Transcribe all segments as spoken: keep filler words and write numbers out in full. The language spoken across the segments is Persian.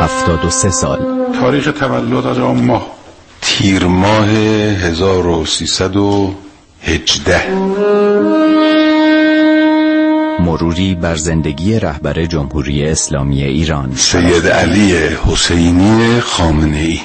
هفتاد و سه سال. تاریخ تولد از آن ماه تیر ماه هزار و سیصد و هجده. مروری بر زندگی رهبر جمهوری اسلامی ایران سید علی حسینی خامنه‌ای.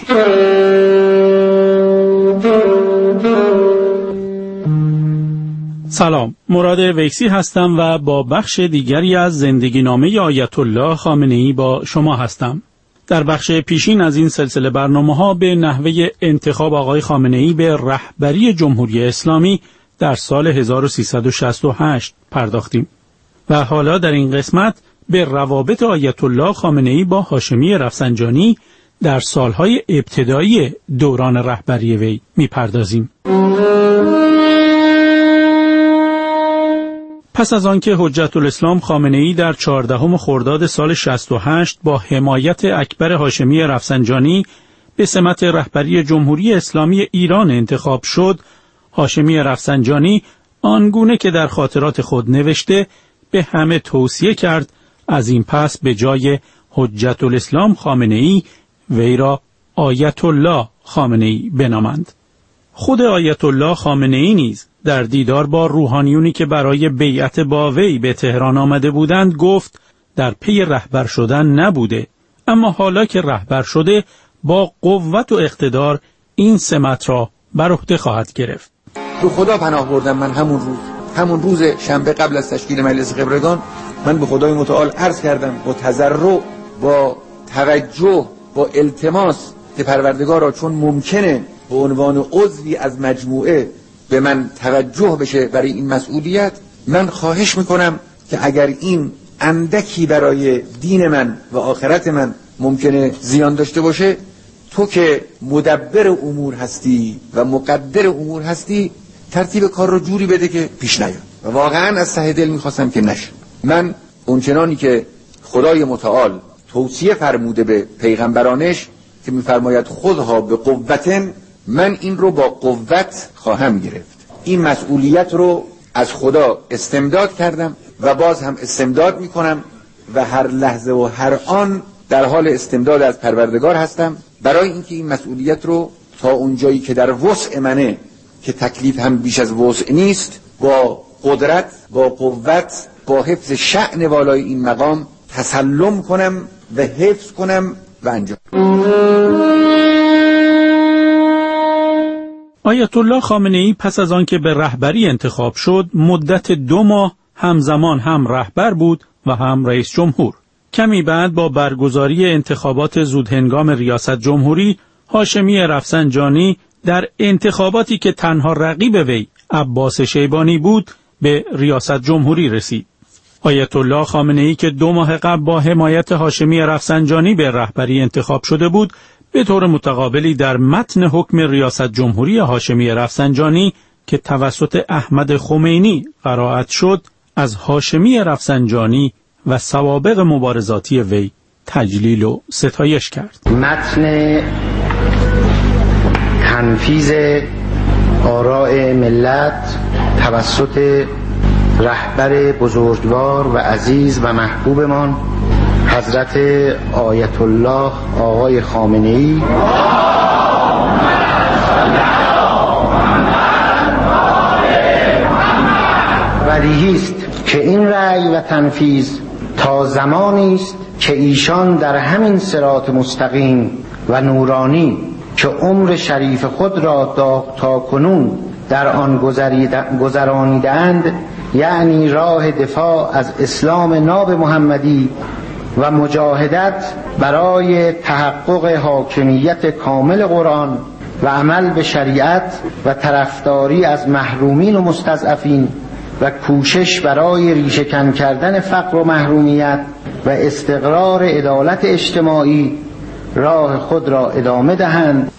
سلام، مراد ویکسی هستم و با بخش دیگری از زندگی نامه آیت الله خامنه‌ای با شما هستم. در بخش پیشین از این سلسله برنامه‌ها به نحوه انتخاب آقای خامنه‌ای به رهبری جمهوری اسلامی در سال هزار و سیصد و شصت و هشت پرداختیم و حالا در این قسمت به روابط آیت الله خامنه‌ای با هاشمی رفسنجانی در سالهای ابتدایی دوران رهبری وی می‌پردازیم. پس از آنکه حجت الاسلام خامنه‌ای در چهاردهم خرداد سال شصت و هشت با حمایت اکبر هاشمی رفسنجانی به سمت رهبری جمهوری اسلامی ایران انتخاب شد، هاشمی رفسنجانی آنگونه که در خاطرات خود نوشته به همه توصیه کرد از این پس به جای حجت الاسلام خامنه‌ای وی را آیت الله خامنه‌ای بنامند. خود آیت الله خامنه‌ای نیز در دیدار با روحانیونی که برای بیعت با وی به تهران آمده بودند گفت در پی رهبر شدن نبوده، اما حالا که رهبر شده با قوت و اقتدار این سمت را بر عهده خواهد گرفت. به خدا پناه بردم. من همون روز همون روز شنبه قبل از تشکیل مجلس خبرگان من به خدای متعال عرض کردم با تضرع، با توجه، با التماس که پروردگارا چون ممکنه به عنوان عضوی از مجموعه به من توجه بشه برای این مسئولیت، من خواهش میکنم که اگر این اندکی برای دین من و آخرت من ممکنه زیان داشته باشه، تو که مدبر امور هستی و مقدر امور هستی ترتیب کار رو جوری بده که پیش نیاد. و واقعا از ته دل میخواستم که نشه. من اونچنانی که خدای متعال توصیه فرموده به پیغمبرانش که میفرماید خودها به قوتن، من این رو با قوت خواهم گرفت. این مسئولیت رو از خدا استمداد کردم و باز هم استمداد میکنم و هر لحظه و هر آن در حال استمداد از پروردگار هستم برای اینکه این مسئولیت رو تا اونجایی که در وسع منه، که تکلیف هم بیش از وسع نیست، با قدرت، با قوت، با حفظ شأن والای این مقام تسلم کنم و حفظ کنم و انجام. آیت الله خامنه‌ای پس از آنکه به رهبری انتخاب شد مدت دو ماه همزمان هم رهبر بود و هم رئیس جمهور. کمی بعد با برگزاری انتخابات زودهنگام ریاست جمهوری، هاشمی رفسنجانی در انتخاباتی که تنها رقیب وی عباس شیبانی بود به ریاست جمهوری رسید. آیت الله خامنه‌ای که دو ماه قبل با حمایت هاشمی رفسنجانی به رهبری انتخاب شده بود، به طور متقابلی در متن حکم ریاست جمهوری هاشمی رفسنجانی که توسط احمد خمینی قرائت شد، از هاشمی رفسنجانی و سوابق مبارزاتی وی تجلیل و ستایش کرد. متن تنفیذ آراء ملت توسط رهبر بزرگوار و عزیز و محبوبمان حضرت آیت الله آقای خامنه‌ای بدیهی است که این رأی و تنفیذ تا زمانی است که ایشان در همین صراط مستقیم و نورانی که عمر شریف خود را تا کنون در آن گذرانیدند، یعنی راه دفاع از اسلام ناب محمدی و مجاهدت برای تحقق حاکمیت کامل قرآن و عمل به شریعت و طرفداری از محرومین و مستضعفین و کوشش برای ریشه‌کن کردن فقر و محرومیت و استقرار عدالت اجتماعی راه خود را ادامه دهند.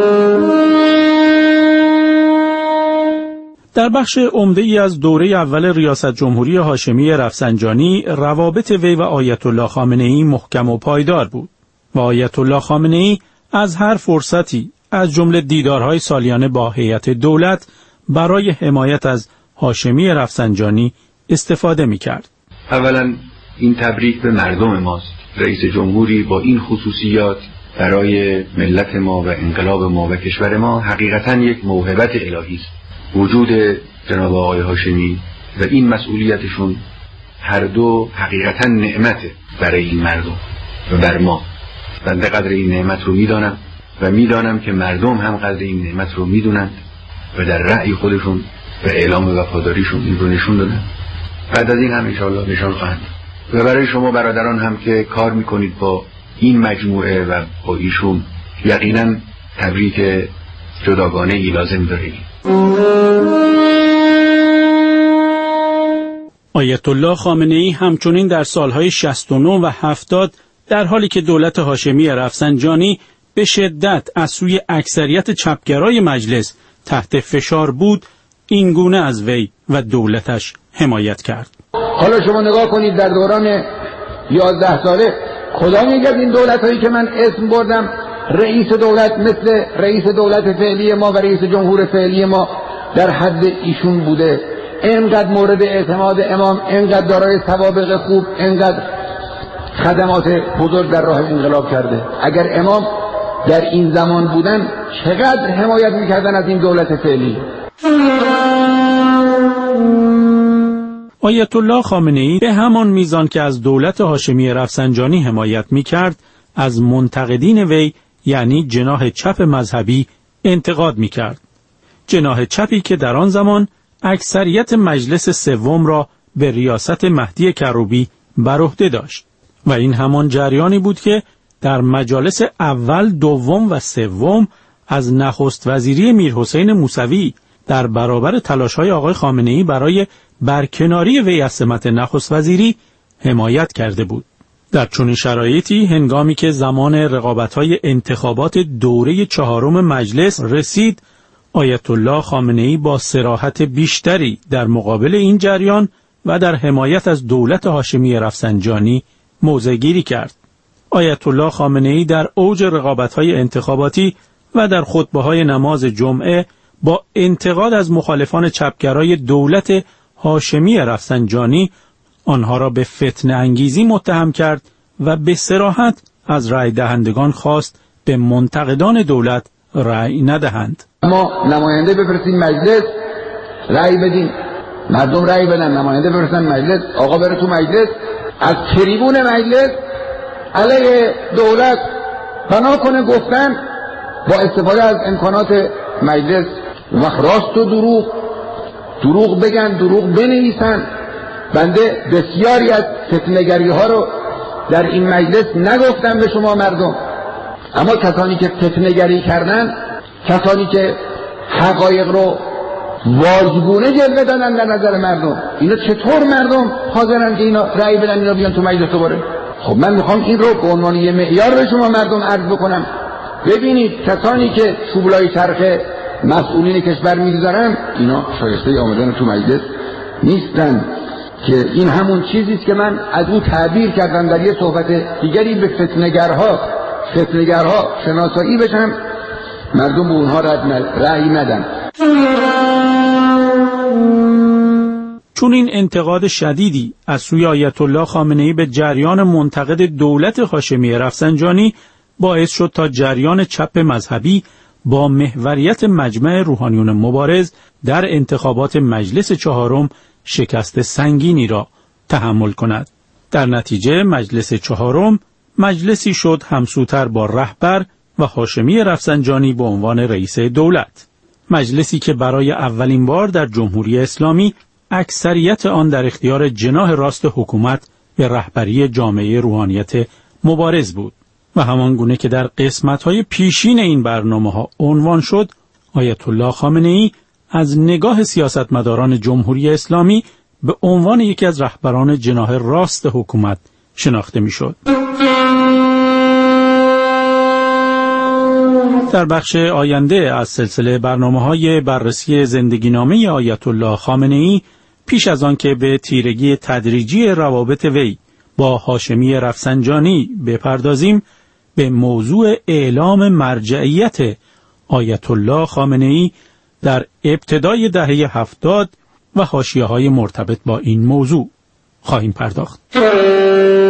در بخش عمده‌ای از دوره اول ریاست جمهوری هاشمی رفسنجانی، روابط وی و آیت الله خامنه‌ای محکم و پایدار بود و آیت الله خامنه‌ای از هر فرصتی از جمله دیدارهای سالیانه با هیئت دولت برای حمایت از هاشمی رفسنجانی استفاده می‌کرد. اولا این تبریک به مردم ماست رئیس جمهوری با این خصوصیات برای ملت ما و انقلاب ما و کشور ما حقیقتاً یک موهبت الهی است. وجود جناب آقای هاشمی و این مسئولیتشون هر دو حقیقتاً نعمته برای این مردم و بر ما. بنده قدر این نعمت رو میدانم و میدانم که مردم هم قدر این نعمت رو میدونند و در رأی خودشون و اعلام وفاداریشون این رو نشون دادن. بعد از این هم انشاءالله نشان خواهند. و برای شما برادران هم که کار میکنید با این مجموعه و با ایشون یقینا تبریک جداگانه ای لازم دارید. آیت الله خامنه ای همچنین در سالهای شصت و نه و هفتاد در حالی که دولت هاشمی رفسنجانی به شدت از سوی اکثریت چپگرای مجلس تحت فشار بود، این گونه از وی و دولتش حمایت کرد. حالا شما نگاه کنید در دوران یازده ساله کدام یک از این دولت‌هایی که من اسم بردم رئیس دولت مثل رئیس دولت فعلی ما و رئیس جمهور فعلی ما در حد ایشون بوده؟ اینقدر مورد اعتماد امام، اینقدر دارای سوابق خوب، اینقدر خدمات بزرگ در راه انقلاب کرده. اگر امام در این زمان بودن چقدر حمایت میکردن از این دولت فعلی. آیت الله خامنه ای به همان میزان که از دولت هاشمی رفسنجانی حمایت میکرد، از منتقدین وی یعنی جناح چپ مذهبی انتقاد میکرد. جناح چپی که در آن زمان اکثریت مجلس سوم را به ریاست مهدی کروبی بر عهده داشت و این همان جریانی بود که در مجالس اول، دوم و سوم از نخست وزیری میرحسین موسوی در برابر تلاش‌های آقای خامنه‌ای برای برکناری وی از سمت نخست وزیری حمایت کرده بود. در چنین شرایطی هنگامی که زمان رقابت‌های انتخابات دوره چهارم مجلس رسید، آیت الله خامنه‌ای با صراحت بیشتری در مقابل این جریان و در حمایت از دولت هاشمی رفسنجانی موضع‌گیری کرد. آیت الله خامنه‌ای در اوج رقابت‌های انتخاباتی و در خطبه‌های نماز جمعه با انتقاد از مخالفان چپگرای دولت هاشمی رفسنجانی آنها را به فتنه انگیزی متهم کرد و به صراحت از رأی دهندگان خواست به منتقدان دولت رأی ندهند. ما نماینده بفرستیم مجلس رأی بدیم، مردم رأی بدن، نماینده بفرستن مجلس، آقا بره تو مجلس از تریبون مجلس علیه دولت بنا کنه گفتن با استفاده از امکانات مجلس و راست و دروغ دروغ بگن، دروغ بنویسن. بنده بسیاری از فتنه‌گری ها رو در این مجلس نگفتم به شما مردم، اما کسانی که فتنه‌گری کردن، کسانی که حقایق رو واژگونه جلوه دادن در نظر مردم، اینا چطور مردم حاضرن که اینا رأی بدن اینا بیان تو مجلس دوباره؟ خب من میخوام این رو به عنوان یه معیار به شما مردم عرض بکنم. ببینید کسانی که چوبلای چرخ مسئولین کشور میگذارن اینا شایسته آمدن تو مجلس نیستن، که این همون چیزی است که من از او تعبیر کردم در یه صحبت دیگری، به فتنه‌گرها فتنه‌گرها شناسایی بشن، مردم به اونها رأی ندن. چون این انتقاد شدیدی از سوی آیت الله خامنه‌ای به جریان منتقد دولت هاشمی رفسنجانی باعث شد تا جریان چپ مذهبی با محوریت مجمع روحانیون مبارز در انتخابات مجلس چهارم شکست سنگینی را تحمل کند. در نتیجه مجلس چهارم مجلسی شد همسوتر با رهبر و هاشمی رفسنجانی به عنوان رئیس دولت. مجلسی که برای اولین بار در جمهوری اسلامی اکثریت آن در اختیار جناح راست حکومت به رهبری جامعه روحانیت مبارز بود و همان گونه که در قسمت‌های پیشین این برنامه‌ها عنوان شد، آیت الله خامنه‌ای از نگاه سیاستمداران جمهوری اسلامی به عنوان یکی از رهبران جناح راست حکومت شناخته می‌شد. در بخش آینده از سلسله برنامه‌های بررسی زندگینامه آیت الله خامنه‌ای، پیش از آن که به تیرگی تدریجی روابط وی با هاشمی رفسنجانی بپردازیم، به موضوع اعلام مرجعیت آیت الله خامنه‌ای در ابتدای دهه هفتاد و حاشیه‌های مرتبط با این موضوع خواهیم پرداخت.